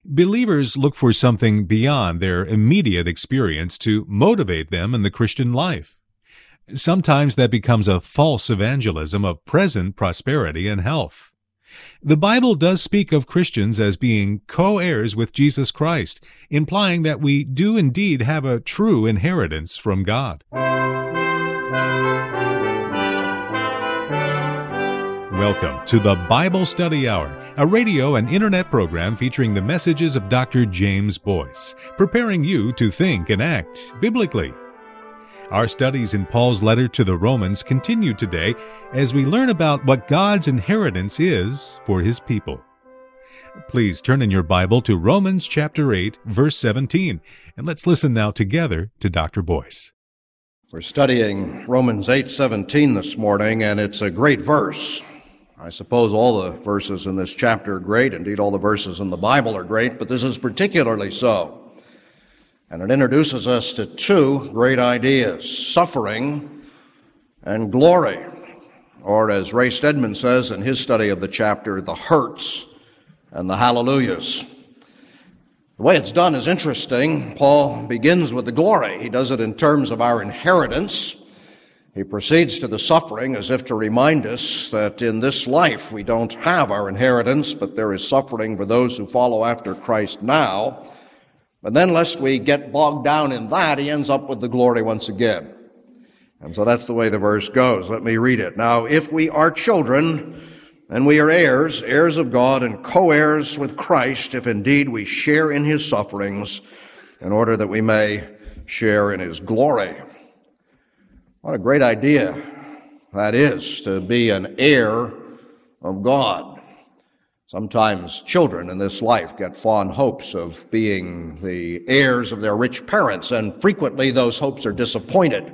Believers look for something beyond their immediate experience to motivate them in the Christian life. Sometimes that becomes a false evangelism of present prosperity and health. The Bible does speak of Christians as being co-heirs with Jesus Christ, implying that we do indeed have a true inheritance from God. Welcome to the Bible Study Hour, a radio and internet program featuring the messages of Dr. James Boyce, preparing you to think and act biblically. Our studies in Paul's letter to the Romans continue today as we learn about what God's inheritance is for His people. Please turn in your Bible to Romans chapter 8, verse 17, and let's listen now together to Dr. Boyce. We're studying Romans 8:17 this morning, and it's a great verse. I suppose all the verses in this chapter are great. Indeed, all the verses in the Bible are great, but this is particularly so. And it introduces us to two great ideas, suffering and glory. Or as Ray Stedman says in his study of the chapter, the hurts and the hallelujahs. The way it's done is interesting. Paul begins with the glory. He does it in terms of our inheritance. He proceeds to the suffering as if to remind us that in this life we don't have our inheritance, but there is suffering for those who follow after Christ now. But then, lest we get bogged down in that, he ends up with the glory once again. And so that's the way the verse goes. Let me read it. Now, if we are children, then we are heirs, heirs of God, and co-heirs with Christ, if indeed we share in His sufferings, in order that we may share in His glory. What a great idea that is, to be an heir of God. Sometimes children in this life get fond hopes of being the heirs of their rich parents, and frequently those hopes are disappointed.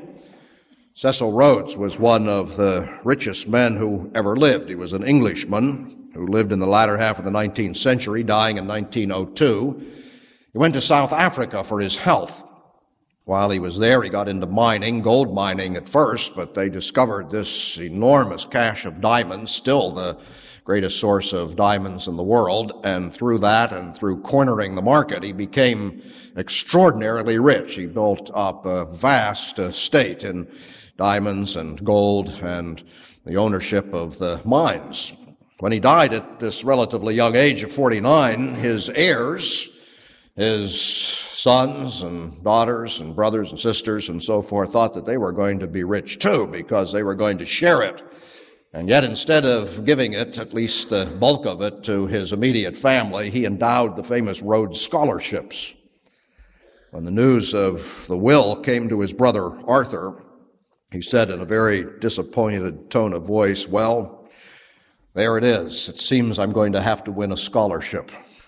Cecil Rhodes was one of the richest men who ever lived. He was an Englishman who lived in the latter half of the 19th century, dying in 1902. He went to South Africa for his health. While he was there, he got into mining, gold mining at first, but they discovered this enormous cache of diamonds, still the greatest source of diamonds in the world, and through that and through cornering the market, he became extraordinarily rich. He built up a vast estate in diamonds and gold and the ownership of the mines. When he died at this relatively young age of 49, his heirs, his sons and daughters and brothers and sisters and so forth, thought that they were going to be rich too because they were going to share it. And yet, instead of giving it, at least the bulk of it, to his immediate family, he endowed the famous Rhodes Scholarships. When the news of the will came to his brother Arthur, he said in a very disappointed tone of voice, "Well, there it is. It seems I'm going to have to win a scholarship."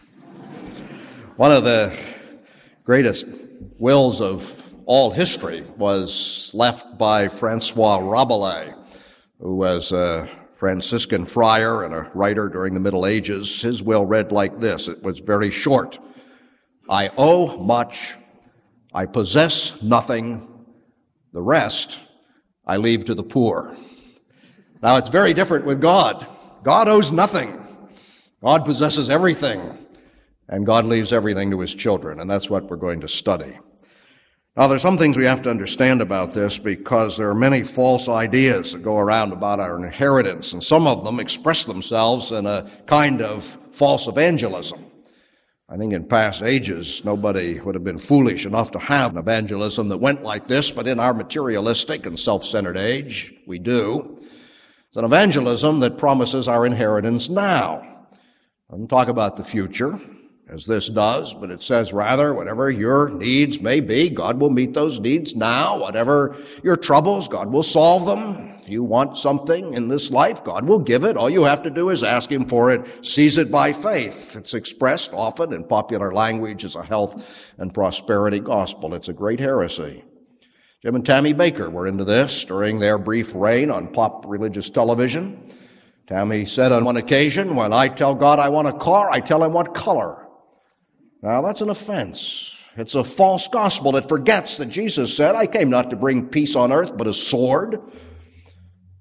One of the greatest wills of all history was left by Francois Rabelais, who was a Franciscan friar and a writer during the Middle Ages. His will read like this. It was very short. "I owe much, I possess nothing, the rest I leave to the poor." Now, it's very different with God. God owes nothing. God possesses everything, and God leaves everything to His children, and that's what we're going to study. Now, there's some things we have to understand about this because there are many false ideas that go around about our inheritance, and some of them express themselves in a kind of false evangelism. I think in past ages, nobody would have been foolish enough to have an evangelism that went like this, but in our materialistic and self-centered age, we do. It's an evangelism that promises our inheritance now. It doesn't talk about the future, as this does, but it says rather, whatever your needs may be, God will meet those needs now. Whatever your troubles, God will solve them. If you want something in this life, God will give it. All you have to do is ask Him for it, seize it by faith. It's expressed often in popular language as a health and prosperity gospel. It's a great heresy. Jim and Tammy Baker were into this during their brief reign on pop religious television. Tammy said on one occasion, "When I tell God I want a car, I tell Him what color." Now, that's an offense. It's a false gospel that forgets that Jesus said, "I came not to bring peace on earth, but a sword."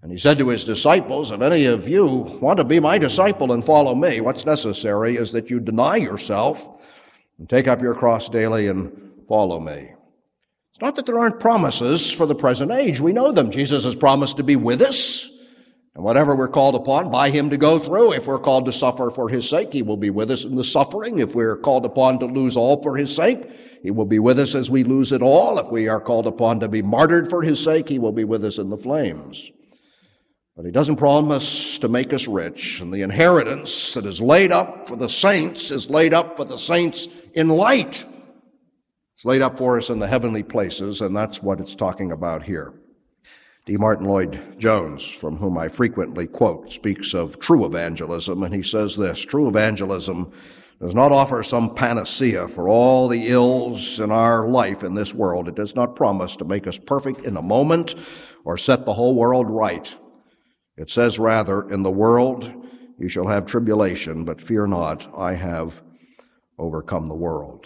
And he said to his disciples, if any of you want to be my disciple and follow me, what's necessary is that you deny yourself and take up your cross daily and follow me. It's not that there aren't promises for the present age. We know them. Jesus has promised to be with us. And whatever we're called upon by him to go through, if we're called to suffer for his sake, he will be with us in the suffering. If we're called upon to lose all for his sake, he will be with us as we lose it all. If we are called upon to be martyred for his sake, he will be with us in the flames. But he doesn't promise to make us rich, and the inheritance that is laid up for the saints is laid up for the saints in light. It's laid up for us in the heavenly places, and that's what it's talking about here. D. Martin Lloyd-Jones, from whom I frequently quote, speaks of true evangelism, and he says this: true evangelism does not offer some panacea for all the ills in our life in this world. It does not promise to make us perfect in a moment or set the whole world right. It says rather, in the world you shall have tribulation, but fear not, I have overcome the world.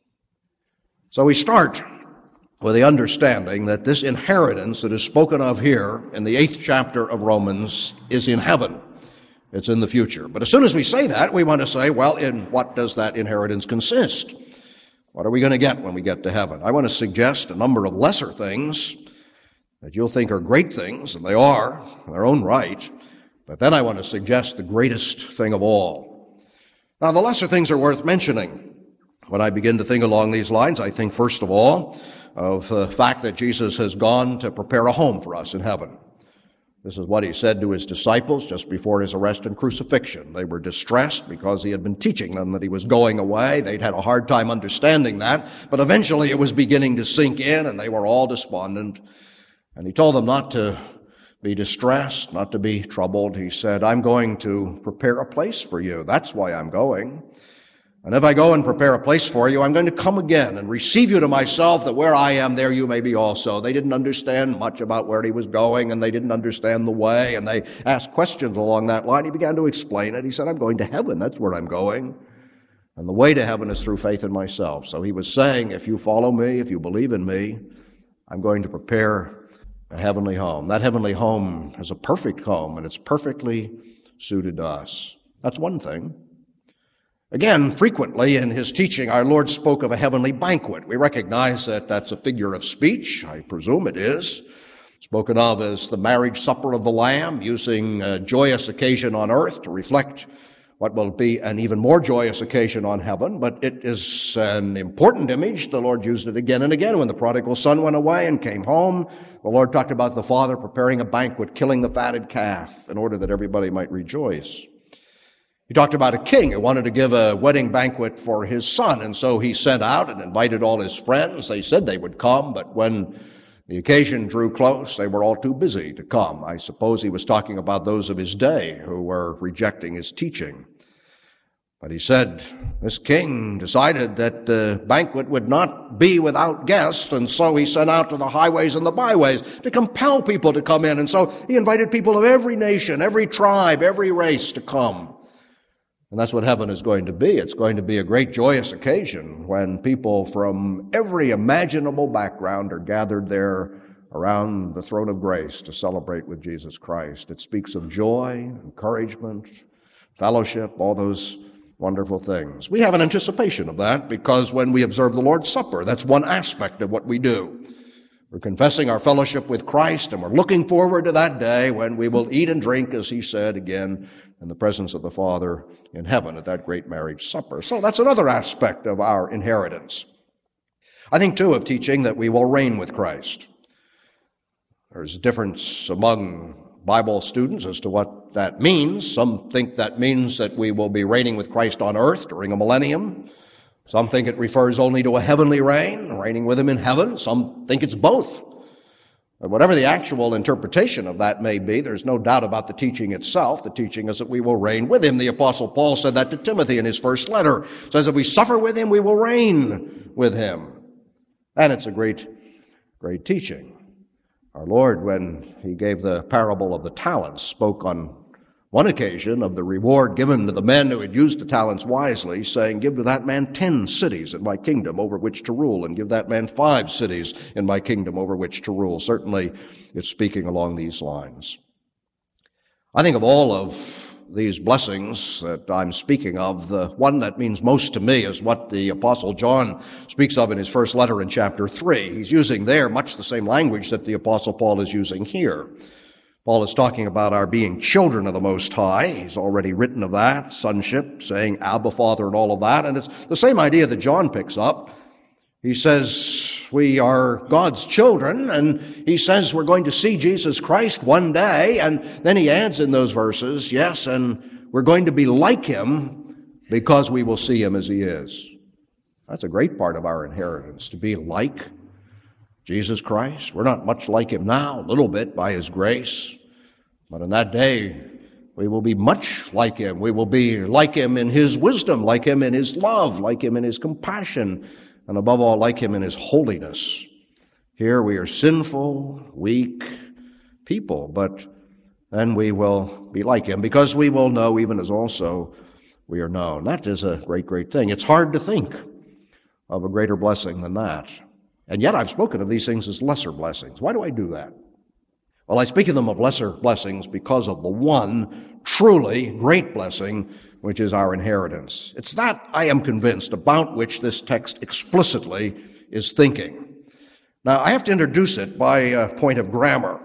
So we start with the understanding that this inheritance that is spoken of here in the 8th chapter of Romans is in heaven. It's in the future. But as soon as we say that, we want to say, well, in what does that inheritance consist? What are we going to get when we get to heaven? I want to suggest a number of lesser things that you'll think are great things, and they are in their own right, but then I want to suggest the greatest thing of all. Now, the lesser things are worth mentioning. When I begin to think along these lines, I think, first of all, of the fact that Jesus has gone to prepare a home for us in heaven. This is what he said to his disciples just before his arrest and crucifixion. They were distressed because he had been teaching them that he was going away. They'd had a hard time understanding that, but eventually it was beginning to sink in, and they were all despondent. And he told them not to be distressed, not to be troubled. He said, I'm going to prepare a place for you. That's why I'm going. And if I go and prepare a place for you, I'm going to come again and receive you to myself, that where I am, there you may be also. They didn't understand much about where he was going, and they didn't understand the way, and they asked questions along that line. He began to explain it. He said, I'm going to heaven. That's where I'm going. And the way to heaven is through faith in myself. So he was saying, if you follow me, if you believe in me, I'm going to prepare a heavenly home. That heavenly home is a perfect home, and it's perfectly suited to us. That's one thing. Again, frequently in his teaching, our Lord spoke of a heavenly banquet. We recognize that that's a figure of speech. I presume it is. Spoken of as the marriage supper of the Lamb, using a joyous occasion on earth to reflect what will be an even more joyous occasion on heaven. But it is an important image. The Lord used it again and again. When the prodigal son went away and came home, the Lord talked about the father preparing a banquet, killing the fatted calf in order that everybody might rejoice. He talked about a king who wanted to give a wedding banquet for his son, and so he sent out and invited all his friends. They said they would come, but when the occasion drew close, they were all too busy to come. I suppose he was talking about those of his day who were rejecting his teaching. But he said this king decided that the banquet would not be without guests, and so he sent out to the highways and the byways to compel people to come in. And so he invited people of every nation, every tribe, every race to come. And that's what heaven is going to be. It's going to be a great joyous occasion when people from every imaginable background are gathered there around the throne of grace to celebrate with Jesus Christ. It speaks of joy, encouragement, fellowship, all those wonderful things. We have an anticipation of that because when we observe the Lord's Supper, that's one aspect of what we do. We're confessing our fellowship with Christ, and we're looking forward to that day when we will eat and drink, as he said again, in the presence of the Father in heaven at that great marriage supper. So that's another aspect of our inheritance. I think, too, of teaching that we will reign with Christ. There's a difference among Bible students as to what that means. Some think that means that we will be reigning with Christ on earth during a millennium. Some think it refers only to a heavenly reign, reigning with him in heaven. Some think it's both. But whatever the actual interpretation of that may be, there's no doubt about the teaching itself. The teaching is that we will reign with him. The Apostle Paul said that to Timothy in his first letter. He says, if we suffer with him, we will reign with him. And it's a great, great teaching. Our Lord, when he gave the parable of the talents, spoke on one occasion of the reward given to the men who had used the talents wisely, saying, give to that man 10 cities in my kingdom over which to rule, and give that man 5 cities in my kingdom over which to rule. Certainly, it's speaking along these lines. I think of all of these blessings that I'm speaking of, the one that means most to me is what the Apostle John speaks of in his first letter in chapter 3. He's using there much the same language that the Apostle Paul is using here. Paul is talking about our being children of the Most High. He's already written of that, sonship, saying Abba, Father, and all of that. And it's the same idea that John picks up. He says we are God's children, and he says we're going to see Jesus Christ one day, and then he adds in those verses, yes, and we're going to be like him because we will see him as he is. That's a great part of our inheritance, to be like Jesus Christ. We're not much like him now, a little bit by his grace, but in that day we will be much like him. We will be like him in his wisdom, like him in his love, like him in his compassion, and above all, like him in his holiness. Here we are sinful, weak people, but then we will be like him because we will know even as also we are known. That is a great, great thing. It's hard to think of a greater blessing than that. And yet I've spoken of these things as lesser blessings. Why do I do that? Well, I speak of them of lesser blessings because of the one truly great blessing, which is our inheritance. It's that, I am convinced, about which this text explicitly is thinking. Now, I have to introduce it by a point of grammar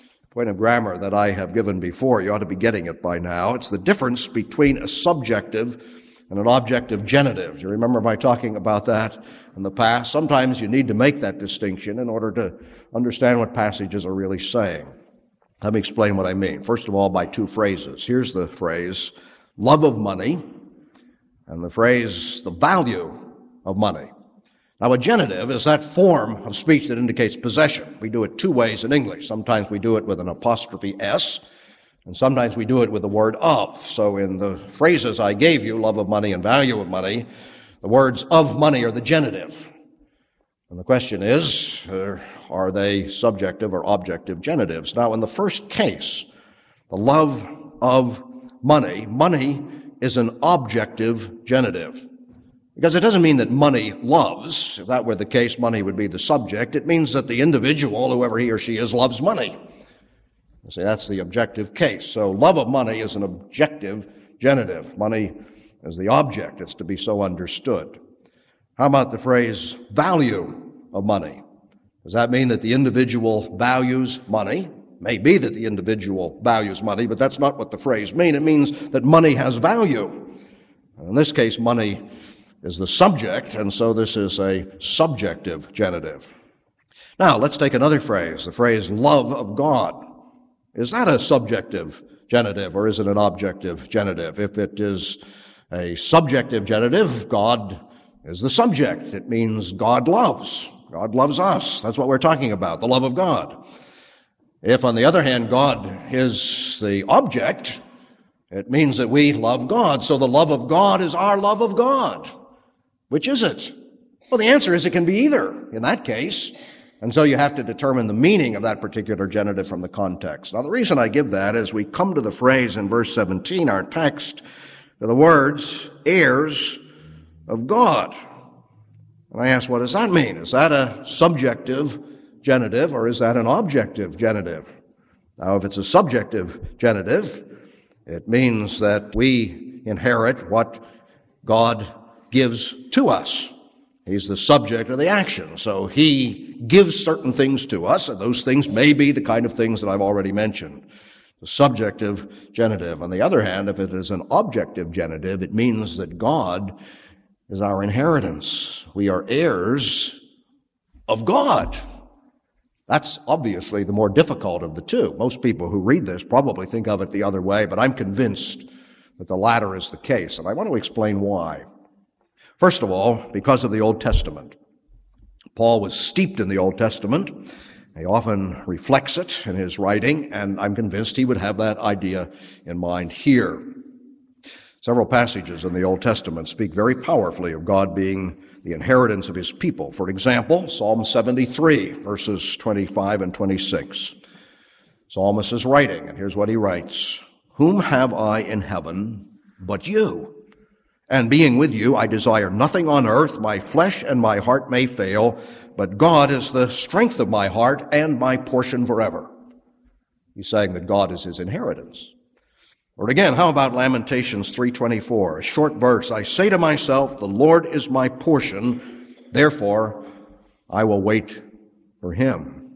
that I have given before. You ought to be getting it by now. It's the difference between a subjective and an objective genitive. You remember my talking about that in the past? Sometimes you need to make that distinction in order to understand what passages are really saying. Let me explain what I mean. First of all, by two phrases. Here's the phrase, love of money, and the phrase, the value of money. Now, a genitive is that form of speech that indicates possession. We do it two ways in English. Sometimes we do it with an apostrophe S, and sometimes we do it with the word of. So in the phrases I gave you, love of money and value of money, the words of money are the genitive. And the question is, are they subjective or objective genitives? Now, in the first case, the love of money, money is an objective genitive. Because it doesn't mean that money loves. If that were the case, money would be the subject. It means that the individual, whoever he or she is, loves money. You see, that's the objective case. So love of money is an objective genitive. Money is the object. It's to be so understood. How about the phrase value of money? Does that mean that the individual values money? May be that the individual values money, but that's not what the phrase means. It means that money has value. In this case, money is the subject, and so this is a subjective genitive. Now, let's take another phrase, the phrase love of God. Is that a subjective genitive, or is it an objective genitive? If it is a subjective genitive, God is the subject. It means God loves. God loves us. That's what we're talking about, the love of God. If, on the other hand, God is the object, it means that we love God. So the love of God is our love of God. Which is it? Well, the answer is it can be either in that case. And so you have to determine the meaning of that particular genitive from the context. Now, the reason I give that is we come to the phrase in verse 17, our text, to the words, heirs of God. And I ask, what does that mean? Is that a subjective genitive or is that an objective genitive? Now, if it's a subjective genitive, it means that we inherit what God gives to us. He's the subject of the action. So he gives certain things to us, and those things may be the kind of things that I've already mentioned. The subjective genitive. On the other hand, if it is an objective genitive, it means that God is our inheritance. We are heirs of God. That's obviously the more difficult of the two. Most people who read this probably think of it the other way, but I'm convinced that the latter is the case, and I want to explain why. First of all, because of the Old Testament. Paul was steeped in the Old Testament. He often reflects it in his writing, and I'm convinced he would have that idea in mind here. Several passages in the Old Testament speak very powerfully of God being the inheritance of his people. For example, Psalm 73, verses 25 and 26. Psalmist is writing, and here's what he writes. Whom have I in heaven but you? And being with you, I desire nothing on earth. My flesh and my heart may fail, but God is the strength of my heart and my portion forever. He's saying that God is his inheritance. Or again, how about Lamentations 3:24, a short verse? I say to myself, the Lord is my portion, therefore I will wait for him.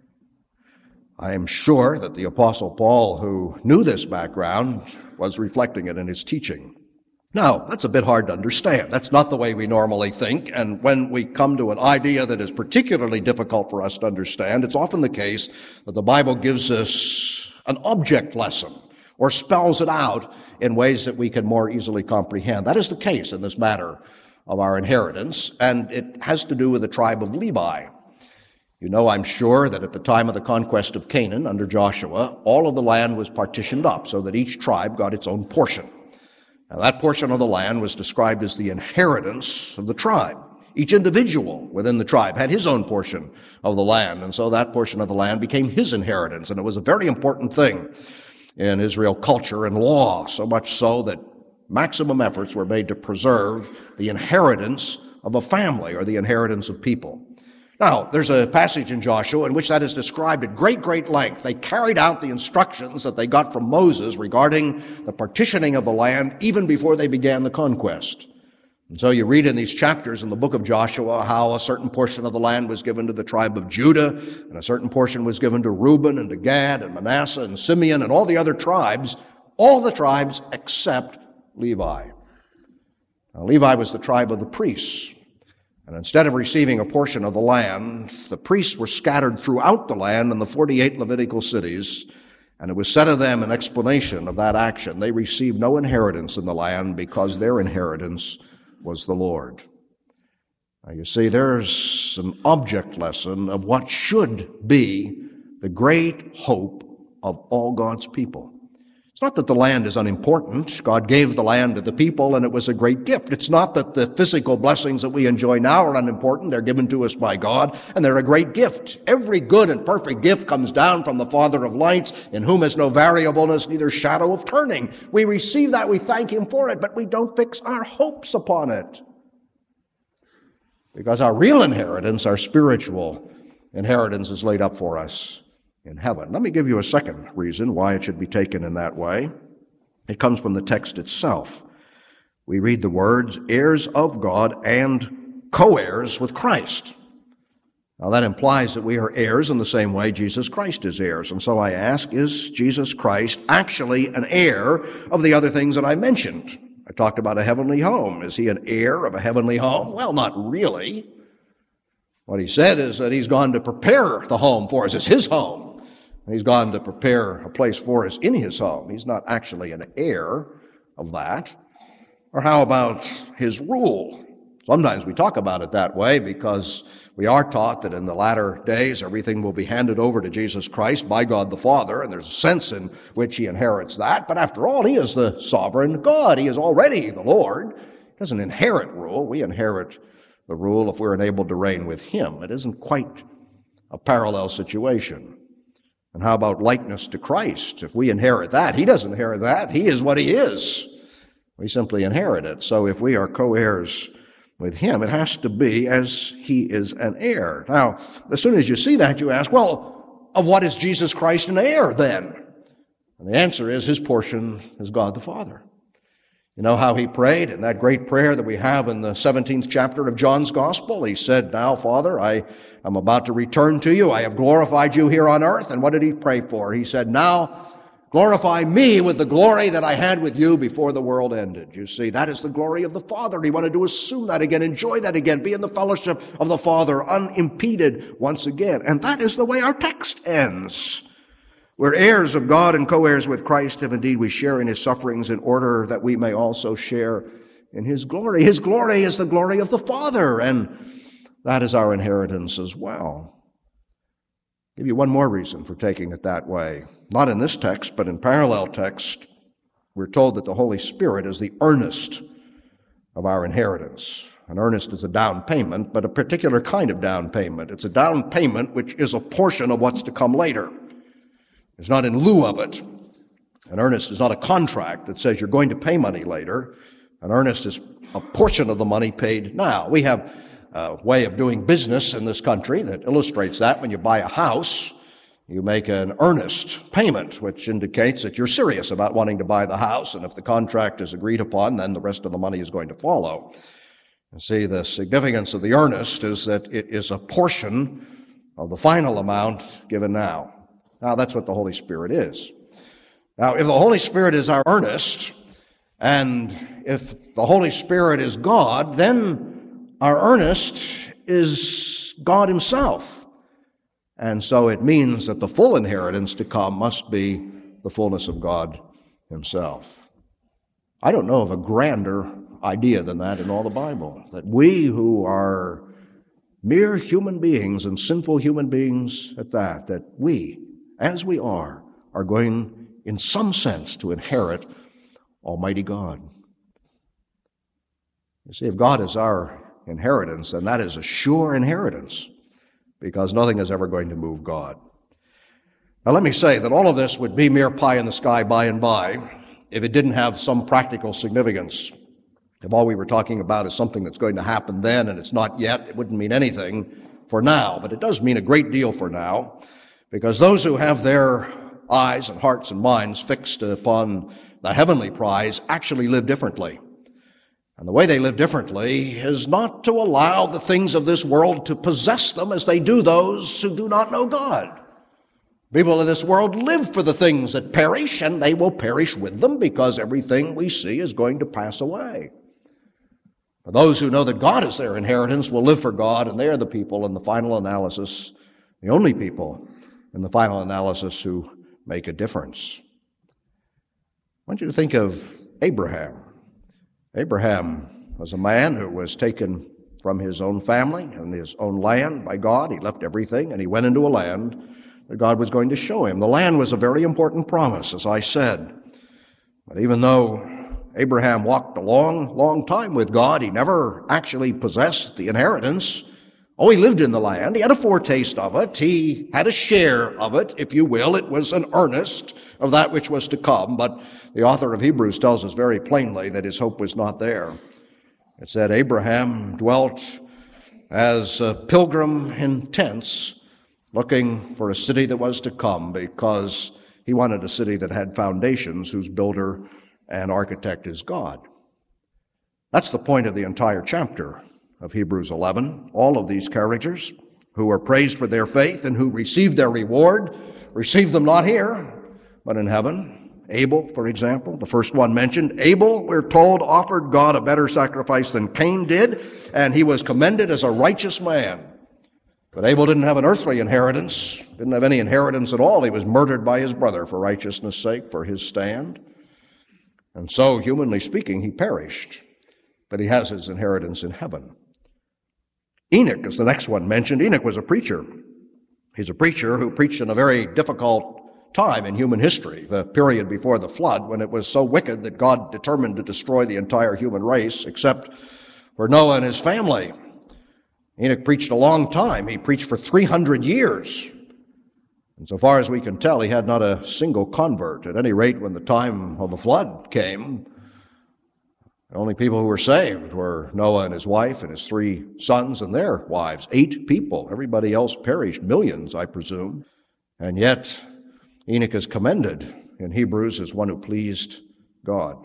I am sure that the Apostle Paul, who knew this background, was reflecting it in his teaching. Now, that's a bit hard to understand. That's not the way we normally think, and when we come to an idea that is particularly difficult for us to understand, it's often the case that the Bible gives us an object lesson or spells it out in ways that we can more easily comprehend. That is the case in this matter of our inheritance, and it has to do with the tribe of Levi. You know, I'm sure that at the time of the conquest of Canaan under Joshua, all of the land was partitioned up so that each tribe got its own portion. Now, that portion of the land was described as the inheritance of the tribe. Each individual within the tribe had his own portion of the land, and so that portion of the land became his inheritance, and it was a very important thing in Israel culture and law, so much so that maximum efforts were made to preserve the inheritance of a family or the inheritance of people. Now, there's a passage in Joshua in which that is described at great length. They carried out the instructions that they got from Moses regarding the partitioning of the land even before they began the conquest. And so you read in these chapters in the book of Joshua how a certain portion of the land was given to the tribe of Judah, and a certain portion was given to Reuben and to Gad and Manasseh and Simeon and all the other tribes, all the tribes except Levi. Now, Levi was the tribe of the priests. And instead of receiving a portion of the land, the priests were scattered throughout the land in the 48 Levitical cities, and it was said of them in explanation of that action, they received no inheritance in the land because their inheritance was the Lord. Now you see, there's an object lesson of what should be the great hope of all God's people. It's not that the land is unimportant. God gave the land to the people, and it was a great gift. It's not that the physical blessings that we enjoy now are unimportant. They're given to us by God, and they're a great gift. Every good and perfect gift comes down from the Father of lights, in whom is no variableness, neither shadow of turning. We receive that, we thank him for it, but we don't fix our hopes upon it. Because our real inheritance, our spiritual inheritance, is laid up for us in heaven. Let me give you a second reason why it should be taken in that way. It comes from the text itself. We read the words, heirs of God and co-heirs with Christ. Now that implies that we are heirs in the same way Jesus Christ is heirs. And so I ask, is Jesus Christ actually an heir of the other things that I mentioned? I talked about a heavenly home. Is he an heir of a heavenly home? Well, not really. What he said is that he's gone to prepare the home for us. It's his home. He's gone to prepare a place for us in his home. He's not actually an heir of that. Or how about his rule? Sometimes we talk about it that way because we are taught that in the latter days everything will be handed over to Jesus Christ by God the Father, and there's a sense in which he inherits that. But after all, he is the sovereign God. He is already the Lord. He doesn't inherit rule. We inherit the rule if we're enabled to reign with him. It isn't quite a parallel situation. And how about likeness to Christ? If we inherit that, he doesn't inherit that. He is what he is. We simply inherit it. So if we are co-heirs with him, it has to be as he is an heir. Now, as soon as you see that, you ask, well, of what is Jesus Christ an heir then? And the answer is his portion is God the Father. You know how he prayed in that great prayer that we have in the 17th chapter of John's Gospel? He said, now, Father, I am about to return to you. I have glorified you here on earth. And what did he pray for? He said, now, glorify me with the glory that I had with you before the world ended. You see, that is the glory of the Father. He wanted to assume that again, enjoy that again, be in the fellowship of the Father unimpeded once again. And that is the way our text ends. We're heirs of God and co-heirs with Christ if indeed we share in his sufferings in order that we may also share in his glory. His glory is the glory of the Father, and that is our inheritance as well. I'll give you one more reason for taking it that way. Not in this text, but in parallel text, we're told that the Holy Spirit is the earnest of our inheritance. An earnest is a down payment, but a particular kind of down payment. It's a down payment which is a portion of what's to come later. It's not in lieu of it. An earnest is not a contract that says you're going to pay money later. An earnest is a portion of the money paid now. We have a way of doing business in this country that illustrates that. When you buy a house, You make an earnest payment, which indicates that you're serious about wanting to buy the house, and if the contract is agreed upon, then the rest of the money is going to follow. You see, the significance of the earnest is that it is a portion of the final amount given now. Now, that's what the Holy Spirit is. Now, if the Holy Spirit is our earnest, and if the Holy Spirit is God, then our earnest is God Himself. And so it means that the full inheritance to come must be the fullness of God Himself. I don't know of a grander idea than that in all the Bible, that we who are mere human beings and sinful human beings at that we, as we are going in some sense to inherit Almighty God. You see, if God is our inheritance, then that is a sure inheritance, because nothing is ever going to move God. Now let me say that all of this would be mere pie in the sky by and by if it didn't have some practical significance. If all we were talking about is something that's going to happen then and it's not yet, it wouldn't mean anything for now. But it does mean a great deal for now, because those who have their eyes and hearts and minds fixed upon the heavenly prize actually live differently. And the way they live differently is not to allow the things of this world to possess them as they do those who do not know God. People in this world live for the things that perish, and they will perish with them, because everything we see is going to pass away. But those who know that God is their inheritance will live for God, and they are the people in the final analysis, the only people in the final analysis who make a difference. I want you to think of Abraham. Abraham was a man who was taken from his own family and his own land by God. He left everything and he went into a land that God was going to show him. The land was a very important promise, as I said. But even though Abraham walked a long time with God, he never actually possessed the inheritance. Oh, he lived in the land. He had a foretaste of it. He had a share of it, if you will. It was an earnest of that which was to come. But the author of Hebrews tells us very plainly that his hope was not there. It said Abraham dwelt as a pilgrim in tents, looking for a city that was to come, because he wanted a city that had foundations, whose builder and architect is God. That's the point of the entire chapter of Hebrews 11. All of these characters who are praised for their faith and who received their reward, received them not here, but in heaven. Abel, for example, the first one mentioned. Abel, we're told, offered God a better sacrifice than Cain did, and he was commended as a righteous man. But Abel didn't have an earthly inheritance, didn't have any inheritance at all. He was murdered by his brother for righteousness' sake, for his stand. And so, humanly speaking, he perished, but he has his inheritance in heaven. Enoch is the next one mentioned. Enoch was a preacher. He's a preacher who preached in a very difficult time in human history, the period before the flood, when it was so wicked that God determined to destroy the entire human race, except for Noah and his family. Enoch preached a long time. He preached for 300 years. And so far as we can tell, he had not a single convert. At any rate, when the time of the flood came, the only people who were saved were Noah and his wife and his 3 sons and their wives. 8 people. Everybody else perished, millions, I presume. And yet, Enoch is commended in Hebrews as one who pleased God.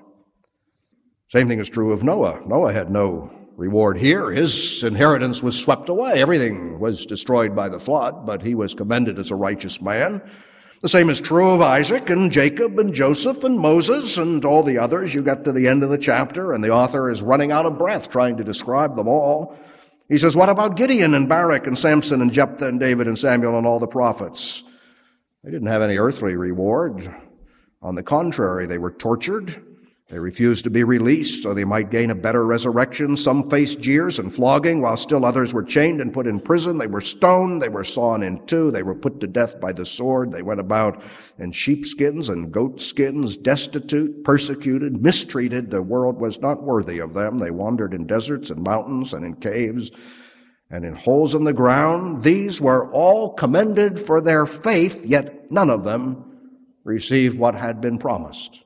Same thing is true of Noah. Noah had no reward here. His inheritance was swept away. Everything was destroyed by the flood, but he was commended as a righteous man. The same is true of Isaac and Jacob and Joseph and Moses and all the others. You get to the end of the chapter, and the author is running out of breath trying to describe them all. He says, what about Gideon and Barak and Samson and Jephthah and David and Samuel and all the prophets? They didn't have any earthly reward. On the contrary, they were tortured. They refused to be released so they might gain a better resurrection. Some faced jeers and flogging, while still others were chained and put in prison. They were stoned. They were sawn in two. They were put to death by the sword. They went about in sheepskins and goatskins, destitute, persecuted, mistreated. The world was not worthy of them. They wandered in deserts and mountains and in caves and in holes in the ground. These were all commended for their faith, yet none of them received what had been promised.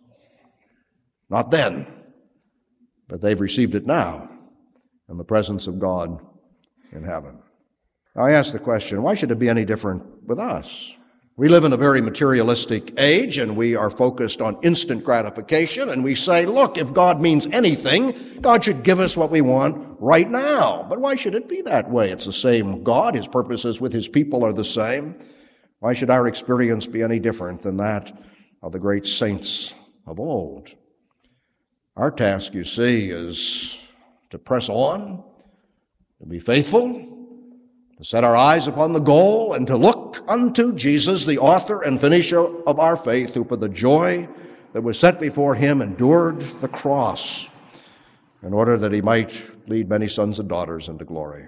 Not then, but they've received it now in the presence of God in heaven. Now I ask the question, why should it be any different with us? We live in a very materialistic age, and we are focused on instant gratification, and we say, look, if God means anything, God should give us what we want right now. But why should it be that way? It's the same God. His purposes with his people are the same. Why should our experience be any different than that of the great saints of old? Our task, you see, is to press on, to be faithful, to set our eyes upon the goal, and to look unto Jesus, the author and finisher of our faith, who for the joy that was set before him endured the cross, in order that he might lead many sons and daughters into glory.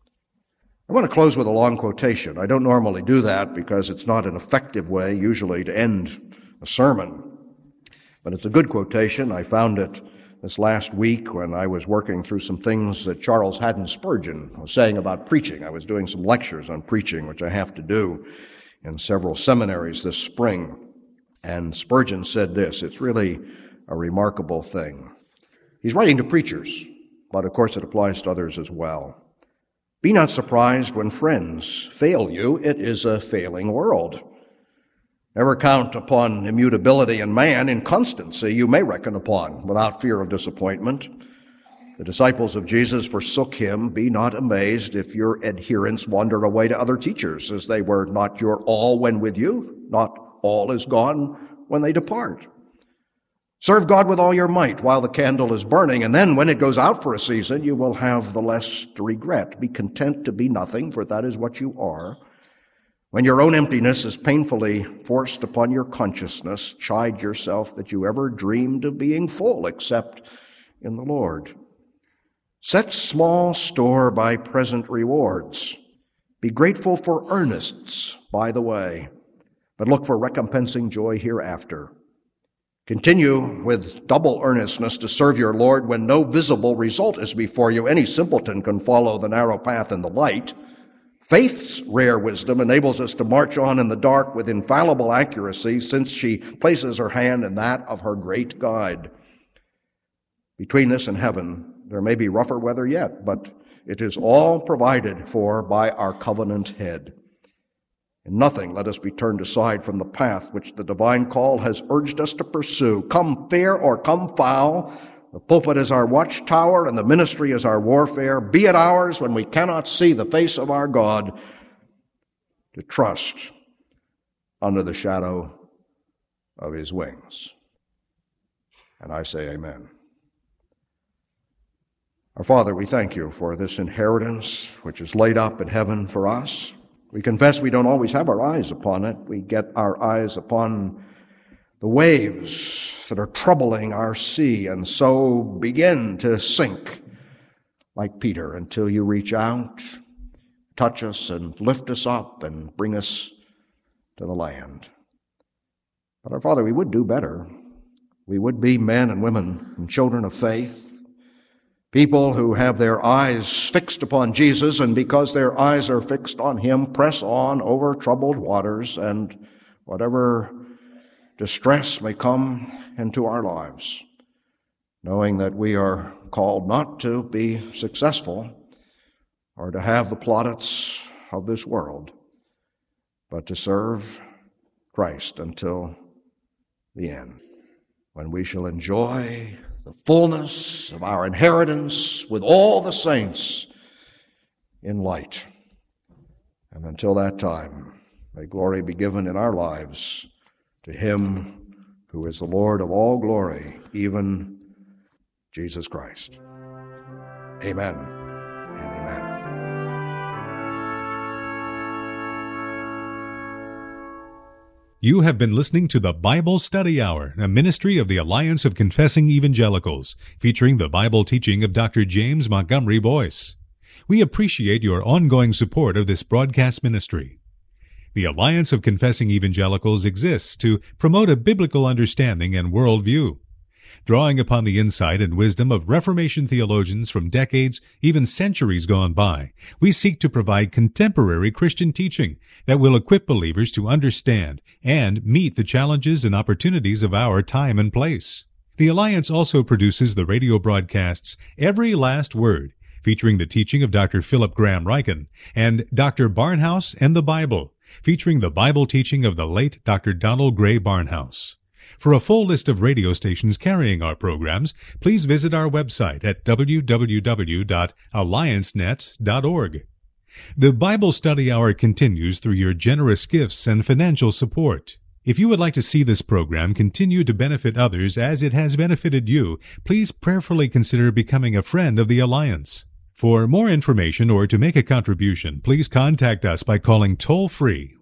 I want to close with a long quotation. I don't normally do that because it's not an effective way usually to end a sermon, but it's a good quotation. I found it this last week when I was working through some things that Charles Haddon Spurgeon was saying about preaching. I was doing some lectures on preaching, which I have to do in several seminaries this spring. And Spurgeon said this. It's really a remarkable thing. He's writing to preachers, but of course it applies to others as well. Be not surprised when friends fail you. It is a failing world. Never count upon immutability in man. Inconstancy you may reckon upon without fear of disappointment. The disciples of Jesus forsook him. Be not amazed if your adherents wander away to other teachers, as they were not your all when with you. Not all is gone when they depart. Serve God with all your might while the candle is burning, and then when it goes out for a season, you will have the less to regret. Be content to be nothing, for that is what you are. When your own emptiness is painfully forced upon your consciousness, chide yourself that you ever dreamed of being full except in the Lord. Set small store by present rewards. Be grateful for earnests by the way, but look for recompensing joy hereafter. Continue with double earnestness to serve your Lord when no visible result is before you. Any simpleton can follow the narrow path in the light. Faith's rare wisdom enables us to march on in the dark with infallible accuracy, since she places her hand in that of her great guide. Between this and heaven, there may be rougher weather yet, but it is all provided for by our covenant head. In nothing let us be turned aside from the path which the divine call has urged us to pursue. Come fair or come foul, the pulpit is our watchtower and the ministry is our warfare. Be it ours when we cannot see the face of our God to trust under the shadow of his wings. And I say amen. Our Father, we thank you for this inheritance which is laid up in heaven for us. We confess we don't always have our eyes upon it. We get our eyes upon the waves that are troubling our sea, and so begin to sink like Peter until you reach out, touch us, and lift us up and bring us to the land. But our Father, we would do better. We would be men and women and children of faith, people who have their eyes fixed upon Jesus, and because their eyes are fixed on him, press on over troubled waters, and whatever distress may come into our lives, knowing that we are called not to be successful or to have the plaudits of this world, but to serve Christ until the end, when we shall enjoy the fullness of our inheritance with all the saints in light. And until that time, may glory be given in our lives to him who is the Lord of all glory, even Jesus Christ. Amen and amen. You have been listening to the Bible Study Hour, a ministry of the Alliance of Confessing Evangelicals, featuring the Bible teaching of Dr. James Montgomery Boyce. We appreciate your ongoing support of this broadcast ministry. The Alliance of Confessing Evangelicals exists to promote a biblical understanding and worldview. Drawing upon the insight and wisdom of Reformation theologians from decades, even centuries gone by, we seek to provide contemporary Christian teaching that will equip believers to understand and meet the challenges and opportunities of our time and place. The Alliance also produces the radio broadcasts Every Last Word, featuring the teaching of Dr. Philip Graham Ryken, and Dr. Barnhouse and the Bible, featuring the Bible teaching of the late Dr. Donald Gray Barnhouse. For a full list of radio stations carrying our programs, please visit our website at www.alliancenet.org. The Bible Study Hour continues through your generous gifts and financial support. If you would like to see this program continue to benefit others as it has benefited you, please prayerfully consider becoming a friend of the Alliance. For more information or to make a contribution, please contact us by calling toll-free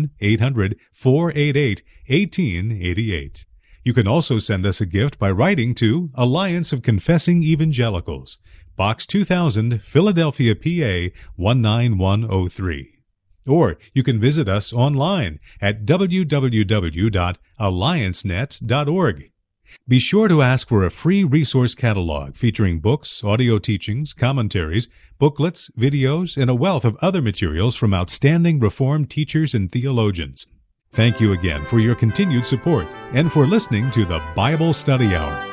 1-800-488-1888. You can also send us a gift by writing to Alliance of Confessing Evangelicals, Box 2000, Philadelphia, PA 19103. Or you can visit us online at www.alliancenet.org. Be sure to ask for a free resource catalog featuring books, audio teachings, commentaries, booklets, videos, and a wealth of other materials from outstanding Reformed teachers and theologians. Thank you again for your continued support and for listening to the Bible Study Hour.